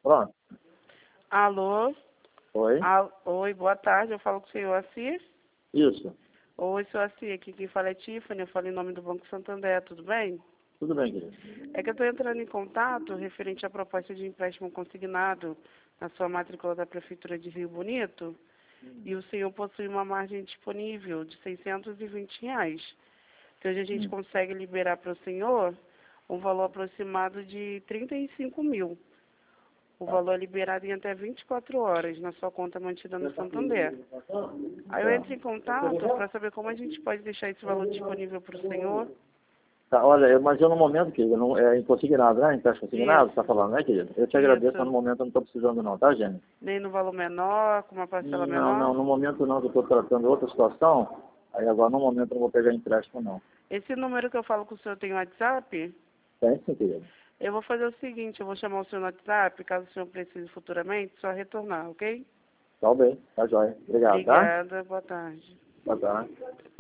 Pronto. Alô? Oi? Oi, boa tarde. Eu falo com o senhor Assis? Isso. Oi, senhor Assis. Aqui quem fala é Tiffany. Eu falo em nome do Banco Santander. Tudo bem? Tudo bem, querido. É que eu estou entrando em contato referente à proposta de empréstimo consignado na sua matrícula da Prefeitura de Rio Bonito. E o senhor possui uma margem disponível de R$ 620. Que hoje a gente consegue liberar para o senhor um valor aproximado de 35 mil. O valor é liberado em até 24 horas na sua conta mantida no Santander. Aí eu entro em contato para saber como a gente pode deixar esse valor disponível para o senhor. Tá, olha, mas eu no momento, querido, não, é consignado, né? Empréstimo consignado, Isso. tá falando, né, querido? Eu te agradeço, mas no Isso. momento eu não estou precisando não, tá, gente? Nem no valor menor, com uma parcela Não, menor. no momento não, que eu estou tratando outra situação, aí agora no momento eu não vou pegar empréstimo não. Esse número que eu falo com o senhor tem WhatsApp? Tem sim, querido. Eu vou fazer o seguinte, eu vou chamar o senhor no WhatsApp, caso o senhor precise futuramente, só retornar, ok? Tá bem, tá jóia. Obrigado, tá? Obrigada, boa tarde. Boa tarde.